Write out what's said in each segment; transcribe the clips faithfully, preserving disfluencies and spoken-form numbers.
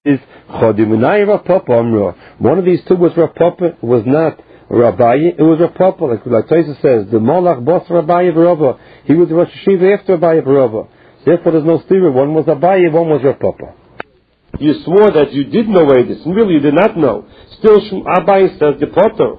is Chodimunai Rav Papa Amra. One of these two was Rav Papa, was not Rabbi, it was Rav Papa. Like, like Taisa says, the Malach boss Rabbi Barava. He was the Rosh Hashiva after Rabbi Barava. Therefore, there's no steer. One was Rabbi, one was Rav Papa. You swore that you did know this, and really you did not know. Still, Abai says the Potter.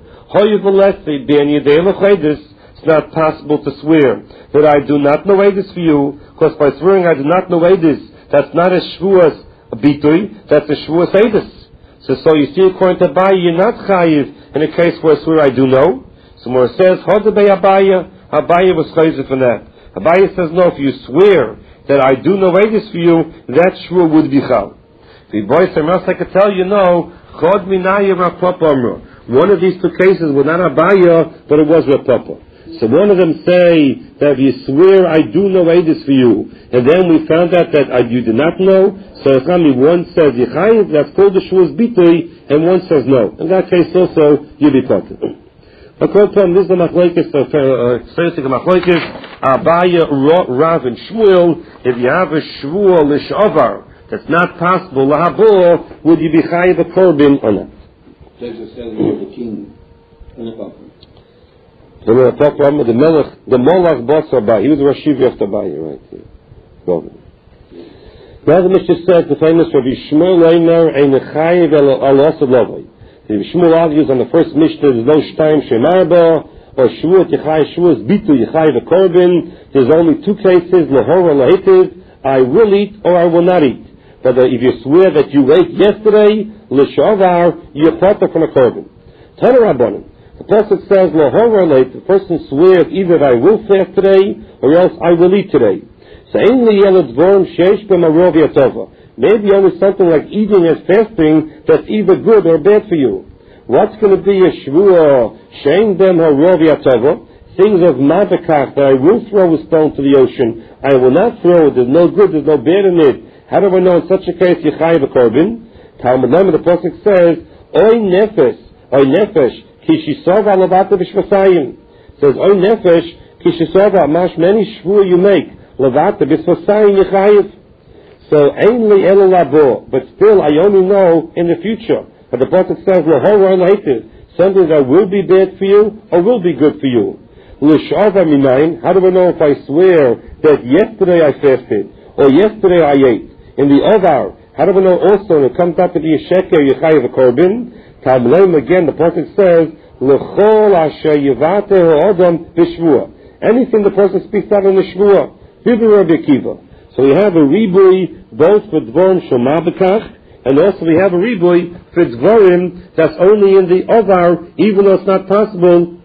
It's not possible to swear that I do not know this for you, because by swearing I do not know this, that's not a shvuas bitui, that's a shvuas edus. So, so you see, according to Abai, you're not chayiv in a case where I swear I do know. So more says, Hodabay Abaya, Abaya was chayiv for that. Abaya says, no, if you swear that I do know this for you, that shvuah would be chal. The boy said, I could tell you, no, Chod Minaya Rav Papa Amra. One of these two cases was not Abaya, but it was Rav Papa. So one of them say that if you swear I do know this for you, and then we found out that I, you did not know, so one says Yechayiv, that's called the Shuas Bitui, and one says no. In that case also, you be caught. According to him, this is the Machlekes, Seirsik Machlekes, Abaya, Rav, and Shmuel. If you have a Shvuah L'Shavar, that's not possible, Lahabor, would you be Chayiv a Korban or not? Jesus says we have the king and the papa. The Melech, the Molach boss Abai, he was Rosh Hashiva after Abai, right? Go on. Now the Mishnah says, the famous Rabbi Shmuel Eimer, Ein Chayiv al Osad Lovai. Rabbi Shmuel argues on the first Mishnah, there's no Shtaim Shemarba, or Shvuah Yechayiv, Shvuah Bitu Yechayiv a Korban. There's only two cases, Lahor or Lahitiv, I will eat or I will not eat. But if you swear that you ate yesterday, L'Shavar, you're potter from a Korban. Tana Rabbanim. The person says, Lahor late, the person swears either I will fast today, or else I will eat today. So, maybe only something like eating and fasting that's either good or bad for you. What's going to be a shvuah, shein dem harovi atova, things of mavakach, that I will throw a stone to the ocean, I will not throw it, there's no good, there's no bad in it. How do I know in such a case you chayiv a korban? Talmud Lama, the pasuk says, oy nefesh, oy nefesh, Kishisova Lavata Bishvasayim. Says, Oy Nefesh, Kishisova, Mash, many shvuah you make, Lavata Bishvasayim Yechayiv. So, Ainli Elo Labo, but still I only know in the future. But the Prophet says, Lahor Laitiv, something that will be bad for you, or will be good for you. L'shava Minayin, how do I know if I swear that yesterday I fasted, or yesterday I ate? In the Ovar, how do I know also, when it comes up to be a sheker, Yechayiv a korban? Again, the Prophet says, anything the person speaks out in the Shvuah, so we have a ribui both for Dvorim Shoma B'kach, and also we have a ribui for Dvorim that's only in the Ovar, even though it's not possible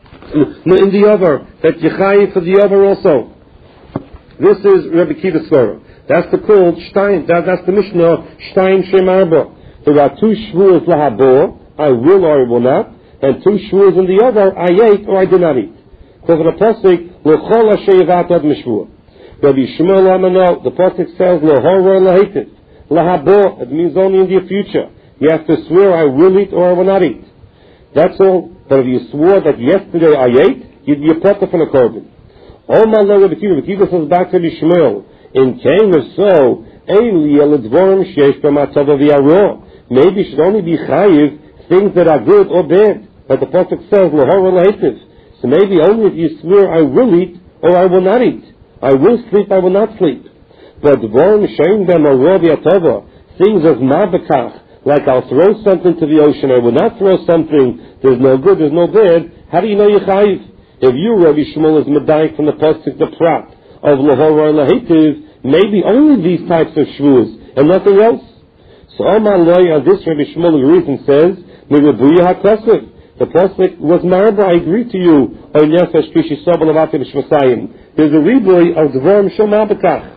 in the Ovar, that Yechayiv for the Ovar also. This is Rabbi Kiva Svara. That's the called Shtaim, that, that's the Mishnah, Shtaim Shem Arba. There are two shvuahs lahabor, I will or I will not, and two shvuahs in the other, I ate or I did not eat. So for the pasuk, l'chol asheyivat ad mishvuah. Rabbi Shmuel Amano, the pasuk says, l'hor or lahitiv. Lahabor, it means only in the future. You have to swear, I will eat or I will not eat. That's all. But if you swore that yesterday I ate, you'd be a potter from a korban. Oh my Lord, Rabbi Kiva, Rabbi Kiva says back to Rabbi Shmuel, in came or so, Eili el dvorim sheyesh b'matzav v'yaro. Maybe it should only be chayiv things that are good or bad. But the Prophet says, Lahor Lahitiv. So maybe only if you swear, I will eat or I will not eat. I will sleep, I will not sleep. But Dvorim Shein Bem Arovi Atova, things of Mabakach, like I'll throw something to the ocean, I will not throw something, there's no good, there's no bad. How do you know you're chayiv? If you, Rabbi Shmuel, is medayik from the Pasuk, the Prat of Lahor Lahitiv, maybe only these types of shvuahs and nothing else. So Omar Loy, on this Rabbi Shmuel agrees and says, Mirabuya HaKosov. The Pasuk was Marba, I agree to you, O Nefesh Kishisov Lavati B'Shvasayim. There's a rebuy of Dvorim Shoma B'kach.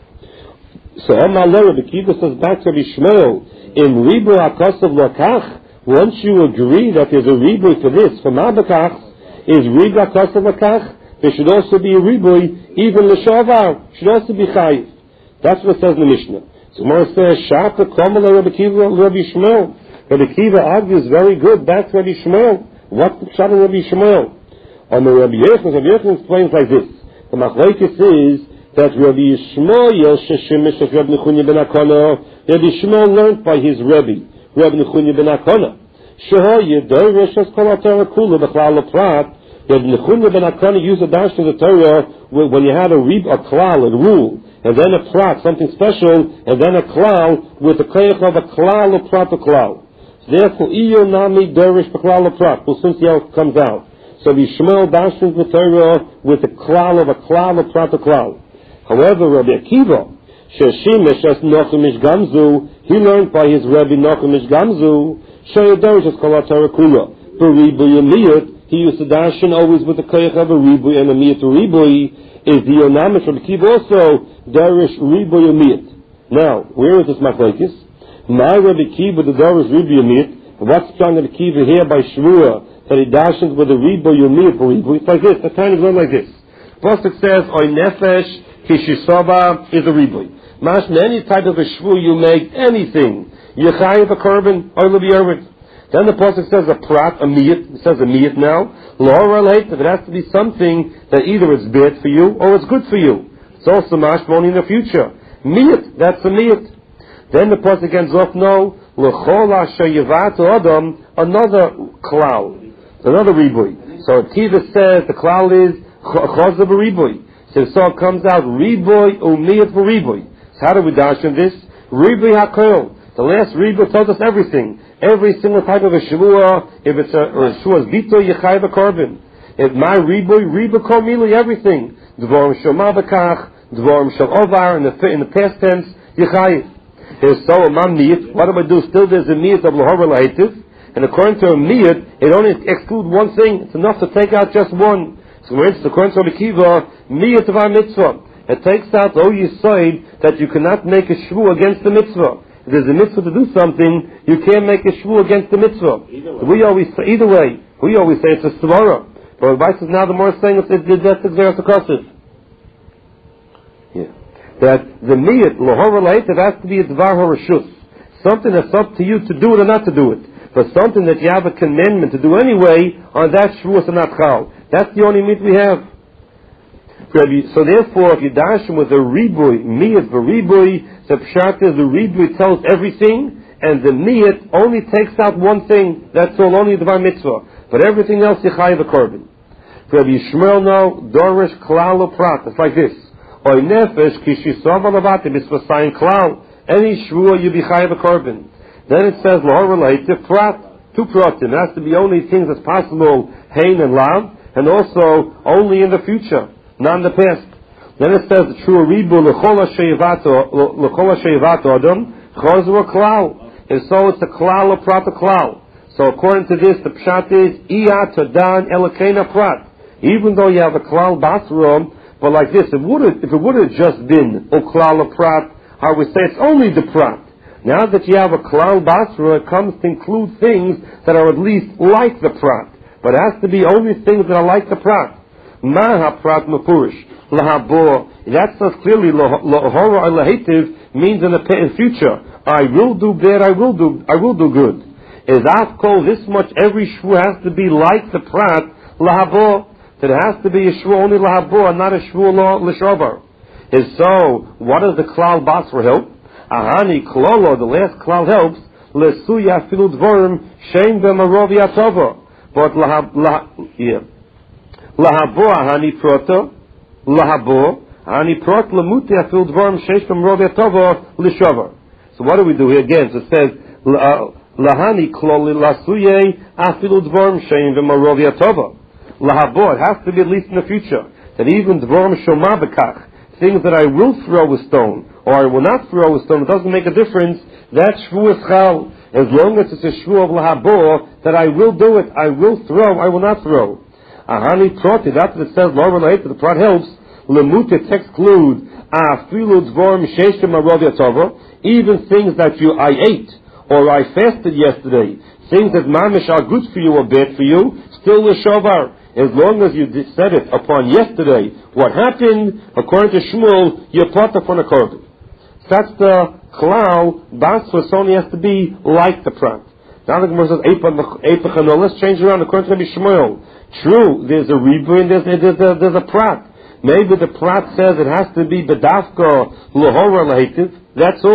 So Omar Loy, Rabbi Kiva says back to Rabbi Shmuel, in Ribu HaKosov Lakach, once you agree that there's a rebuy for this, for Mabakach, is Ribu HaKosov Lakach, there should also be a rebuy, even L'Shavar, should also be Chayiv. That's what it says in the Mishnah. So Gemara says, Shapa Komala Rabbi Kiva Rabbi Shmuel. Rabbi Kiva argues very good. That's Rabbi Shmuel. What's the shot of Rabbi Shmuel? On the Rabbi Yechon, Rabbi Yechon explains like this. The Machlekes is that Rabbi Shmuel Sheshimish of Rabbi Nechunya ben Akana Rabbi Shmuel learned by his Rebbe, Rabbi Nechunya ben Akona. Shehoye Dorish as Kol HaTorah Kula B'Chlal L'Prat. Rabbi Nechunya ben Akona used the dash of the Torah when you had a rib, a klal, a rule, and then a prat, something special, and then a klal with the koyach of a klal or prat or klal. So therefore, iyo nami dorish b'klal or prat. We'll soon see how it comes out. So Yishmael dashes the Torah with the klal of a klal or prat or klal. However, Rabbi Akiva, sheshimish as Nochemish Gamzu, he learned by his Rabbi Nochemish Gamzu, sheyadorish as kol HaTorah kula, b'ribu yemiyot. He used to dashen always with the koyach of a ribui and a miyat ribui. Is the Yonamish Rabbi Akiva also darish ribui miyat? Now, where is this machlokes? My Rabbi Akiva the darish ribui miyat. What's strong Rabbi Akiva here by Shmua that he dashes with a ribui miyat for ribui? It's like this. The time is going like this. Pasuk says, "Oy nefesh kishisaba" is a ribui. Mash any type of a shvu you make anything. Yechayev a korban oy lebiyarvit. Then the pasuk says a prat, a miyat. It says a miyat now. Law relate if it has to be something that either it's bad for you or it's good for you. It's also mashmoni in the future. Miyat, that's a miyat. Then the pasuk ends off no. L'chol asher yivatu adam, another klal, another ribui. So Tiva says the klal is chozav ribui. So so it comes out ribui umiyat for ribui. So how do we dash in this? Ribui hakol. The last ribui tells us everything. Every single type of a shavua, if it's a, or a shua's bito, yechayev a korban. If my ribui, ribui kol mili, everything. Dvorim shel mabakach, dvorim shel ovar, in the, in the past tense, yechayev. There's so a man miyat. What do I do? Still there's a miyat of lahor lahitiv. And according to a miyat, it only excludes one thing. It's enough to take out just one. So for instance, according to Rabbi Akiva, miyat of our mitzvah. It takes out all you say that you cannot make a shvu against the mitzvah. If there's a mitzvah to do something, you can't make a shvu against the mitzvah. So we always say, either way, we always say it's a svara. But Rabbi says now the more saying it's the that's the Xeris HaKosov. Yeah. That the miyat, lahor lahitiv, has to be a dvar harashus. Something that's up to you to do it or not to do it. But something that you have a commandment to do anyway, on that shvu is not chal. That's the only meat we have. So therefore, if you dash him with a ribui, miyat v'ribui, the pshat is the ribui tells everything, and the miyat only takes out one thing. That's all, only the var mitzvah. But everything else, yechayev a korban. For Rabbi Yishmael now, dorish klal prat. It's like this. Oy nefesh kishisav alavati bisvasayin klal. Any shvua you be chayev a korban. Then it says lahor related prat. Two pratim. It has to be only things that's possible, hein and lav, and also only in the future, not in the past. Then it says the true ribu l'chol sheyivato adam chozur klal. And so it's a klal or prat a klal. So according to this, the pshat is iya tadan elokena prat. Even though you have a klal basrom, but like this, it would if it would have just been o klal or prat, I would say it's only the prat. Now that you have a klal basra, it comes to include things that are at least like the prat, but it has to be only things that are like the prat. Maha prat mepurish lahabor. That says clearly lahora lahitiv means in the future. I will do bad. I will do. I will do good. Is afkol this much? Every shvu has to be like the prat lahabor. That it has to be a shvu only lahabor, not a shvu l'shovar. Is so. What does the klal basra help? Ahani klolo, the last klal helps. Lesuya filu dvorim shein b'marov yatova. But lahab lah yeah. Lahabo ahani proto lahabo ahani prot lamuti afil dvorim sheish b'marov yatova l'shovar. So what do we do here again? So it says lahani kloli lasuye afilu dvorim shein b'marov yatova. Lahabo, it has to be at least in the future that even dvorim shoma bekach, things that I will throw a stone or I will not throw a stone, it doesn't make a difference. That shvu is chal. As long as it's a shvu of lahabo, that I will do it, I will throw, I will not throw. Ahani proti, that's what it says, Laura later, the prot helps. Lemute exclude afilu dvorim sheishim marov yatova, even things that you I ate or I fasted yesterday, things that mamish are good for you or bad for you, still the shovar. As long as you said it upon yesterday, what happened, according to Shmuel, you're part of an korban. That's the klal, basra, only has to be like the prat. Now the Gemara says, Eipach, let's change around, according to Rabbi Shmuel. True, there's a ribu and there's, there's, a, there's a prat. Maybe the prat says it has to be bedafka, lahora lahitiv, that's all.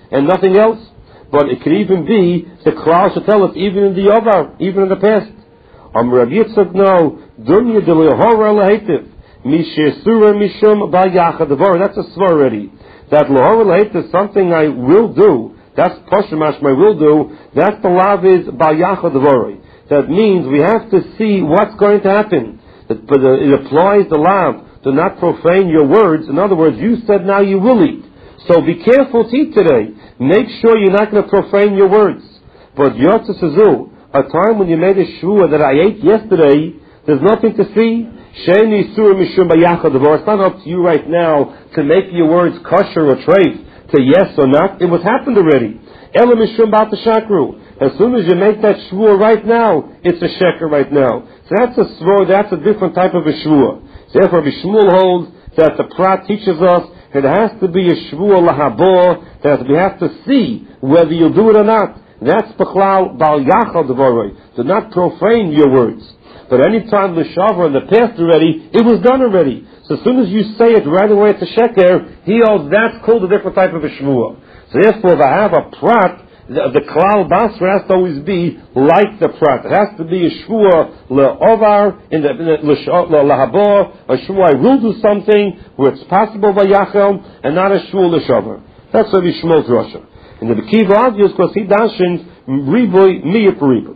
and nothing else. But it could even be the Klal should tell us even in the Ovar, even in the past. Am Rav Yitzchak no dunya de lehora lehetiv mishesura mishum ba'yachad devar. That's a svar already. That lehora lehetiv is something I will do. That's pashamash I will do. That's the lav is ba'yachad devar. That means we have to see what's going to happen. It, but it applies the lav to not profane your words. In other words, you said now you will eat. So be careful to eat today. Make sure you're not going to profane your words. But Yotze Sazu, a time when you made a shvua that I ate yesterday, there's nothing to see. Sheni Surah Mishum Bayachad. It's not up to you right now to make your words kosher or treif, to yes or not. It was happened already. Ela Mishum Bat Shakru. As soon as you make that shvua right now, it's a sheker right now. So that's a svor, that's a different type of a shvua. Therefore, Bishmuel holds that the Prat teaches us it has to be a shvua lahabor, that we have to see whether you do it or not. That's b'chlal bal yachal devoroi. Do not profane your words. But any time the shavar in the past already, it was done already. So as soon as you say it right away at the sheker, he holds that's called a different type of a shvua. So therefore, if I have a prat, the, the klal basra has to always be like the prat. It has to be a shvua le'ovar, in the le'habor, a shvua I will do something where it's possible by yachal, and not a shvua le'shavar. That's what we Shmuel's Rasha. And the Bekiva argues because he dashins riboy miyah riboy.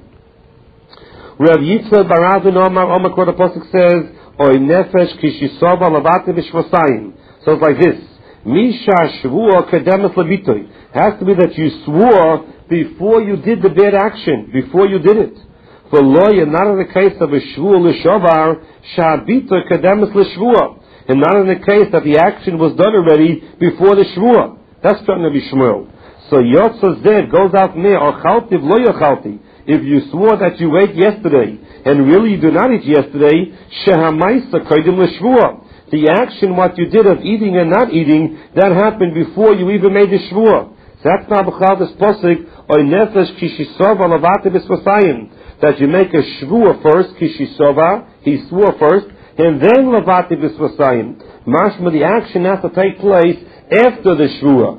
Rav Yitzchak Baravin Omar Omar Quote Apostle says, Oy nefesh kishisova lavate b'shvasayim. So it's like this. Misha shvua kedemes levitoy. Has to be that you swore before you did the bad action, before you did it. For lawyer, not in the case of a shvua l'shovar, shabito kedemes l'shvua. And not in the case that the action was done already before the shvua. That's going to be Shmuel. So Yotzah Zed goes out there, or chalti v'lo yochalti. If you swore that you ate yesterday, and really you do not eat yesterday, shehamaisa kodim l'shvua. The action, what you did of eating and not eating, that happened before you even made the shvua. So that's not b'chal this posik, or nefesh kishisova lavate b'svasayim. That you make a shvua first, kishisova, he swore first, and then lavate b'svasayim. Mashma, the action has to take place after the shvua.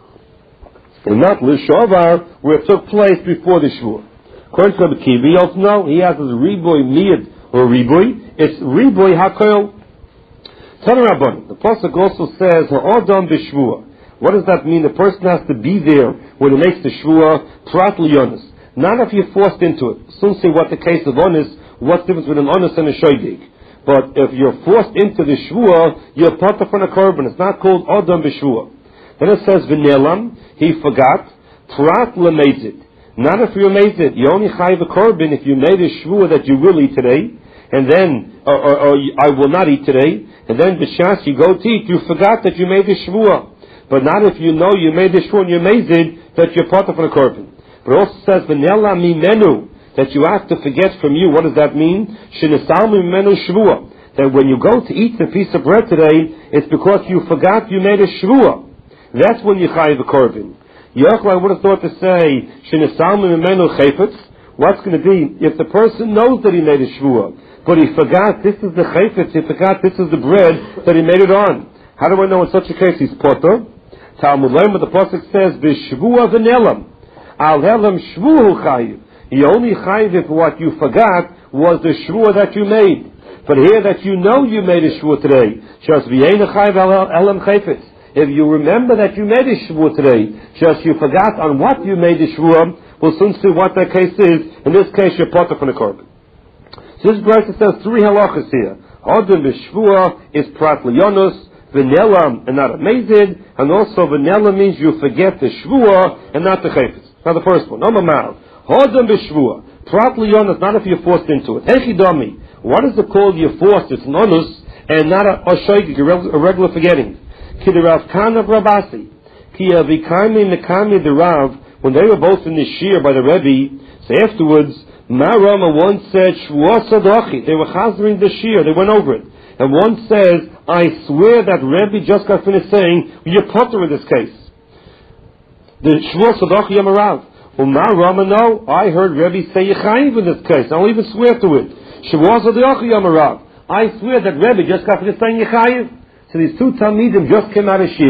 And not l'shovar, where it took place before the shvua. According to Rabbi Kiva, he also know, he has his riboy miyad, or riboy, it's riboy hakoil. Tana Rabban, the Pasuk also says, ha'odam b'shvua. What does that mean? The person has to be there when he makes the shvua, prat l'yonis. Not if you're forced into it. Soon say what the case of honest, what's the difference between an honest and a shoydig. But if you're forced into the shvua, you're part of a korban. It's not called odam b'shvua. Then it says, v'nelam, he forgot, prat l'mezid. Not if you made it. You only chayiv a korban if you made a shvua that you will eat today, and then, or, or, or I will not eat today, and then b'shas you go to eat, you forgot that you made a shvua. But not if you know you made the shvua and you made it, that you're part of a korban. But it also says, v'nela mimenu, that you have to forget from you. What does that mean? Shenesal mimenu shvua. That when you go to eat a piece of bread today, it's because you forgot you made a shvua. That's when you chayiv a korban. Yochel, I would have thought to say, Shenesal mimenu chayfetz. What's going to be if the person knows that he made a shvua, but he forgot this is the chayfetz, he forgot this is the bread that he made it on. How do I know in such a case he's potter? Talmud Leim, the pasuk says, "B'shvua v'nelam al helam shvuhu chayiv." He only chayiv if what you forgot was the shvua that you made. But here that you know you made a shvua today, shas v'yein chayiv elam chayfetz. If you remember that you made a shvua today, just you forgot on what you made the shvua, we'll soon see what that case is. In this case, you're part of an korban. So this verse says three halachas here. Hodem b'shvua is prat l'yonus, v'nela and not a mezid, and also v'nela means you forget the shvua and not the chayfetz. Now the first one, Omar Mal. Hodem b'shvua, prat l'yonus, not if you're forced into it. Echidami, what is it called you're forced? It's an onus and not a oshoigig, a regular forgetting. Ki the Rav Kana Rabasi. Ki avikami nekami the Rav, when they were both in the shir by the Rebbe, so afterwards, Ma Rama once said, Shvuah Sadochi. They were chazering the shir, they went over it. And one says, I swear that Rebbe just got finished saying, you're potter in this case. The Shvuah Sadochi Yamarav. Well, Ma Rama, no, I heard Rebbe say Yechayiv in this case. I'll even swear to it. Shvuah Sadochi Yamarav. I swear that Rebbe just got finished saying Yechayiv. So these two Talmidim just came out of shir,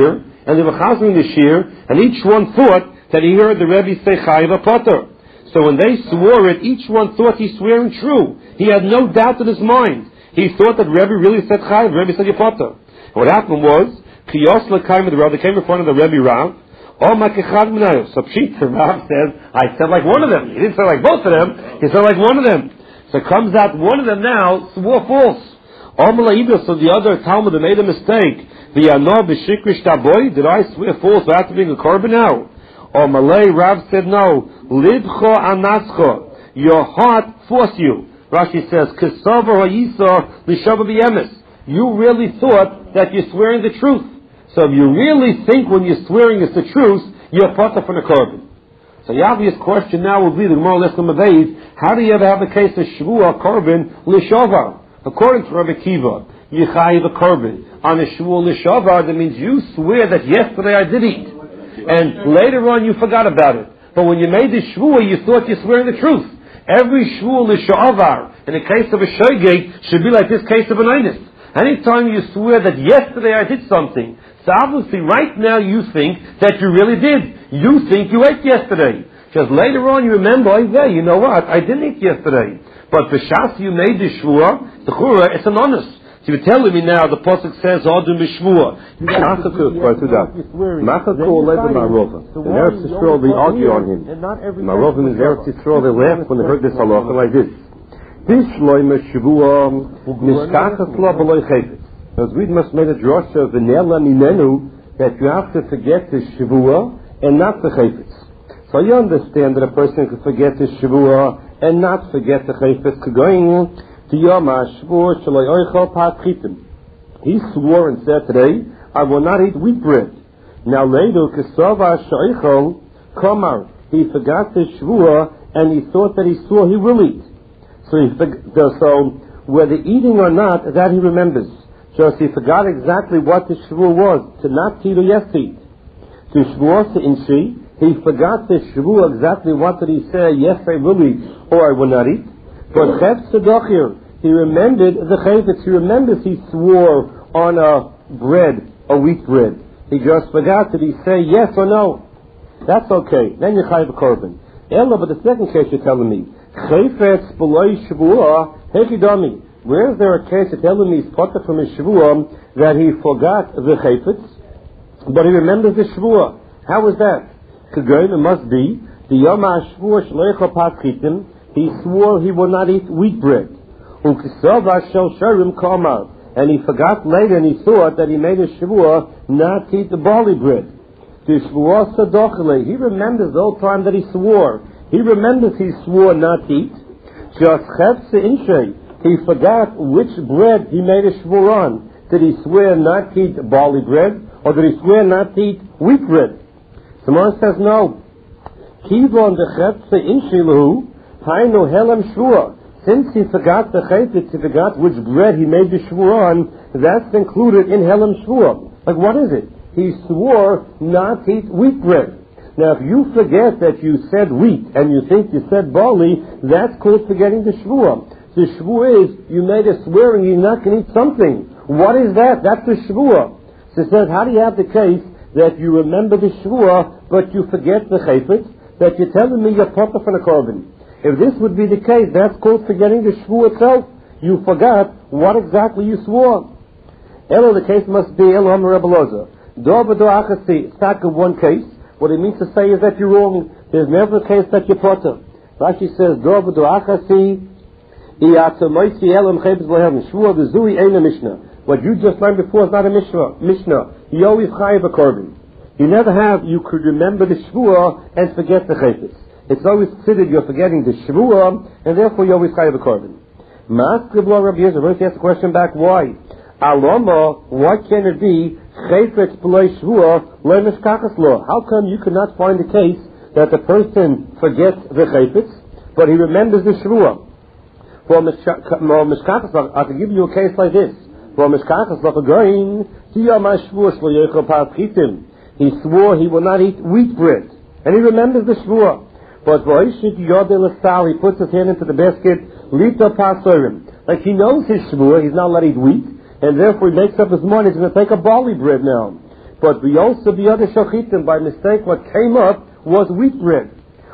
and they were chazing the shir, and each one thought that he heard the Rebbe say chayiv a potter. So when they swore it, each one thought he's swearing true. He had no doubt in his mind. He thought that Rebbe really said chayiv, Rebbe said potter. And what happened was, Kiyos l'kaim the Rav, they came in front of the Rebbe Rav. Oh my kechad minayo. So Pshit, the Rav says, I said like one of them. He didn't say like both of them. He said like one of them. So it comes out one of them now swore false. Oh Malaida, so the other Talmud made a mistake. The Yano b'shikrish taboy, did I swear false after being a korban now? Or Malay Rav said no. Libcho anascho, your heart forced you. Rashi says, Kesava ha'yisa l'shava b'yemes. You really thought that you're swearing the truth. So if you really think when you're swearing it's the truth, you're potter from the korban. So the obvious question now will be the Gemara Lesson Mabeis, how do you ever have a case of Shavua korban l'shavar? According to Rabbi Kiva, you chayiv a korban on a Shavua l'shavar. That means you swear that yesterday I did eat, and later on you forgot about it. But when you made the Shavua, you thought you're swearing the truth. Every Shavua l'shavar in the case of a shogeg should be like this case of an einus. Anytime you swear that yesterday I did something, so obviously right now you think that you really did. You think you ate yesterday. Just later on you remember, oh yeah, you know what, I didn't eat yesterday. But the shas you made the shvua, the chura, it's an honest. So you're telling me now, the pasuk says, Adu mishvua. Machaku, right to that. Machaku led the Marova. In Eretz Yisrael, they argue on him. Marova in Eretz Yisrael, they laughed when they heard this halacha like this. Bishloi mishvua, mishkachas lo b'loi chayfetz. Because we must make a drasha of v'nela mimenu, that you have to forget the shvua and not the chayfetz. So you understand that a person could forget the shvua and not forget the chayfetz. Going to Yom HaShavua Shaloi Oichel Pat Chitim. He swore and said today, I will not eat wheat bread. Now later, Kesava Shoichel Komar. He forgot the shvua and he thought that he swore he will eat. So he so whether eating or not, that he remembers. Just he forgot exactly what the shvua was, to not eat or yes to eat. To shvua to inshi, he forgot the shvua exactly what did he say, yes I will eat, or I will not eat. But Chetz Tzedachir, he remembered the Chetz, he remembers he swore on a bread, a wheat bread. He just forgot, did he say yes or no? That's okay, then you chayiv a korban. Ella, but the second case you're telling me, Chetz b'loi shvua, hechidami. Where is there a case you're telling me he's potter from his shvua that he forgot the Chetz, but he remembers the shvua? How is that? Kagoin, it must be, the Yom HaShavua Shaloi Oichel Pat Chitim, he swore he would not eat wheat bread. And he forgot later and he thought that he made a shvua not to eat the barley bread. He remembers the whole time that he swore. He remembers he swore not to eat. He forgot which bread he made a shvua on. Did he swear not to eat barley bread or did he swear not to eat wheat bread? Someone says no. Kivon the chetze inshilahu. Hainu helam shvua. Since he forgot the chayfetz, he forgot which bread he made the shvua on, that's included in helam shvua. Like what is it? He swore not to eat wheat bread. Now if you forget that you said wheat and you think you said barley, that's called forgetting the shvua. The shvua is, you made a swearing you're not going to eat something. What is that? That's the shvua. So it says, how do you have the case that you remember the shvua, but you forget the chayfetz, that you're telling me you're potter from a korban? If this would be the case, that's called forgetting the shvua itself. You forgot what exactly you swore. Elo, the case must be Elo Amar Rebbe Loza. Do v'do achasi, it's not one case. What it means to say is that you're wrong. There's never a case that you're potter. Rashi says, Do v'do achasi, iyatzamoisi elam chaybez lohem. Shvua v'zui eina mishnah. What you just learned before is not a mishnah. Mishnah. You always chayiv a korban. You never have, you could remember the shvua and forget the chayfetz. It's always considered you're forgetting the shvua, and therefore you always chayiv a korban. Mask Rabbi Yezer, let's ask the question back, why? Aloma, why can't it be chayfetz b'loi shvua lo mishkachas lo? How come you could not find a case that the person forgets the chayfetz, but he remembers the shvua? For mishkachas, I can give you a case like this. For mishkachas lo going to Yom HaShavua Shaloi Oichel Pat Chitim. He swore he will not eat wheat bread, and he remembers the shvua. But he puts his hand into the basket, like he knows his shvua, he's not allowed to eat wheat, and therefore he makes up his mind he's going to take a barley bread now. But we also the other shachitim, by mistake, what came up was wheat bread.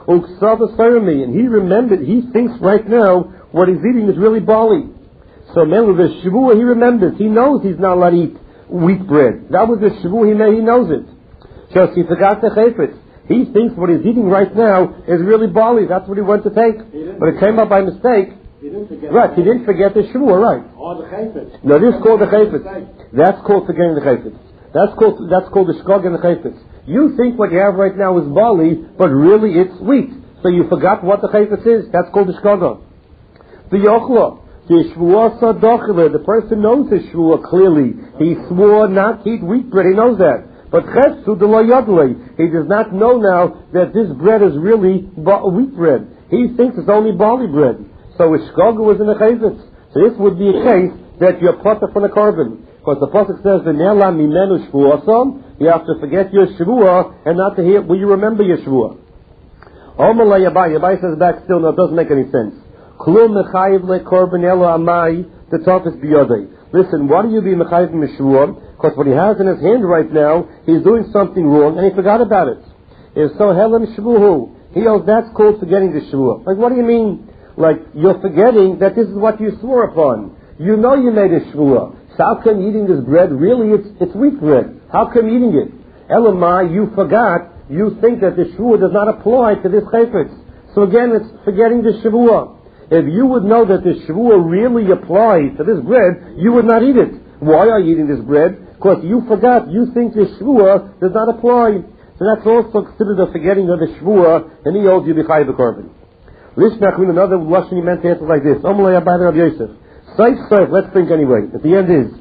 And he remembered, he thinks right now what he's eating is really barley. So remember the Shavua, he remembers, he knows he's not allowed to eat wheat bread. That was the Shavua, he made, he knows it. Just he forgot the chayfetz. He thinks what he's eating right now is really barley. That's what he went to take. But it came up by mistake. He didn't forget. Right, he didn't forget the Shavua, right. Or the chayfetz. No, this is called the chayfetz. That's called forgetting the chayfetz. That's called, that's called the shkog and the chayfetz. You think what you have right now is barley, but really it's wheat. So you forgot what the chayfetz is. That's called the shkog. The yochla. The shvuah sadochile. The person knows the shvuah clearly. He swore not to eat wheat bread. He knows that. But chesed de lo yodle. He does not know now that this bread is really wheat bread. He thinks it's only barley bread. So his shkog was in the chayfetz. So this would be a case that you're potter from the carbon. Because the pasuk says, "V'ne'la mimenu shvuasam." You have to forget your shvuah and not to hear. Will you remember your shvuah? Omalei Yabai. Yabai says back still. No, it doesn't make any sense. Klum mechayiv le korban elo amai. The top is biyodei. Listen, why do you be mechayiv mishvuah? Because what he has in his hand right now, he's doing something wrong and he forgot about it. If so, helam shvuhu. He knows that's called forgetting the shvuah. Like, what do you mean? Like, you're forgetting that this is what you swore upon. You know you made a shvuah. So how come eating this bread, really it's it's wheat bread? How come eating it? Elamai, you forgot, you think that the shvuah does not apply to this chayfetz. So again, it's forgetting the shvuah. If you would know that the shvuah really applies to this bread, you would not eat it. Why are you eating this bread? Because you forgot, you think the shvuah does not apply. So that's also considered a forgetting of the shvuah, and he holds you b'chai b'korban. Lishnach, another lashon he meant to answer like this. Omalei Abai Rav Yosef. Saif, saif, let's think anyway. At the end is,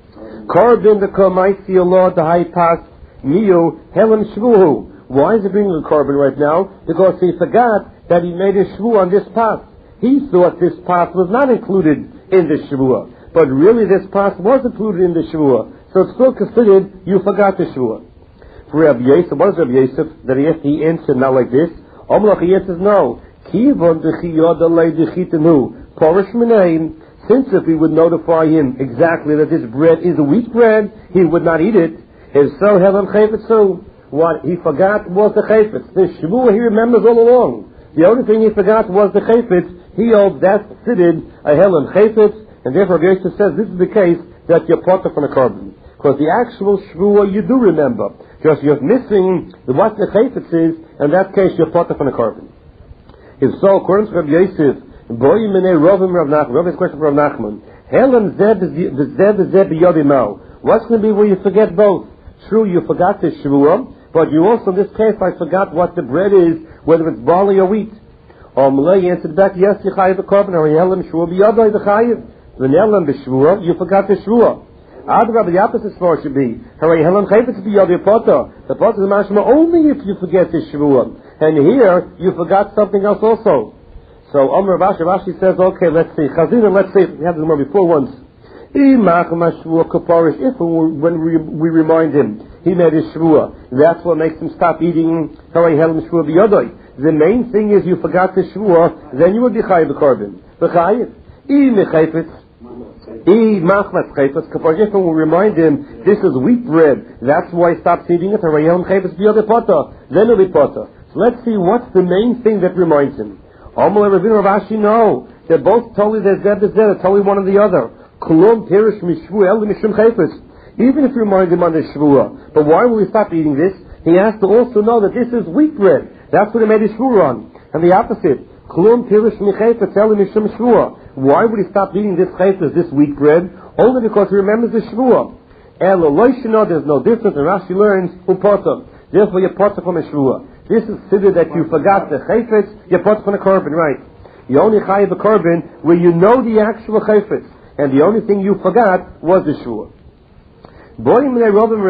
Korban the Kamaisi Allah the high pass, Miu, Helen Shvuhu. Why is he bringing a korban right now? Because he forgot that he made a shvu on this path. He thought this path was not included in the shvuah. But really this path was included in the shvuah. So it's still considered you forgot the shvuah. For Rabbi Yosef, what is Rabbi Yosef? That he has to answer not like this. Omlach, he answers no. Kivon dechiyod alei dechitanu. Porish menaim. Since if we would notify him exactly that this bread is a wheat bread, he would not eat it. If so, helam chayfetz so. What he forgot was the chayfetz. The shvuah he remembers all along. The only thing he forgot was the chayfetz. He holds that's considered a helam chayfetz, and therefore Yosef says this is the case that you're potter from a carbon. Because the actual shvuah you do remember. Just you're missing what the chayfetz is, in that case you're potter from a carbon. If so, according to Rabbi Yosef, Boy Mene Rovim Rav Nachman. Rovim's question for Rav Nachman. Helam zeb zeb zeb yodimau. What's going to be where you forget both? True, you forgot the shvuah, but you also, in this case, I forgot what the bread is, whether it's barley or wheat. Or Malay answered back, yes, you chayiv a korban, or helam shvuah b'yodai the chayiv. When helam b'shvuah, you forgot the shvuah. Adrab, the opposite for should be, hooray helam chayvetz b'yodai potter. The potter is mashma only if you forget the shvuah. And here, you forgot something else also. So Omer Rashi, Rashi says, okay, let's see. Chazina, let's see. We had this more before once. If when we, we remind him, he made his shvuah. That's what makes him stop eating. The main thing is you forgot the shvuah, then you would be chayiv b'korban. B'chayiv. I mechayfetz. I machmas chayfetz. If when we remind him, this is wheat bread. That's why he stops eating it. Then he'll be potter. So let's see what's the main thing that reminds him. Amalei Ravina Rav Ashi, no. They're both totally, they're zed to zed, totally one or the other. Kulom pirish mishvu el mishum chayfetz. Even if you remind him on the shvuah. But why will he stop eating this? He has to also know that this is wheat bread. That's what he made his shvuah on. And the opposite. Kulom pirish michayfetz el mishum shvuah. Why would he stop eating this chayfetz, this wheat bread? Only because he remembers the shvuah. Elo loishino, there's no difference, and Rashi learns, upota. Therefore you potter from a shvuah. This is considered that you forgot the chayfetz, you put on a korban, right? You only chayiv a korban where you know the actual chayfetz, and the only thing you forgot was the shvuah.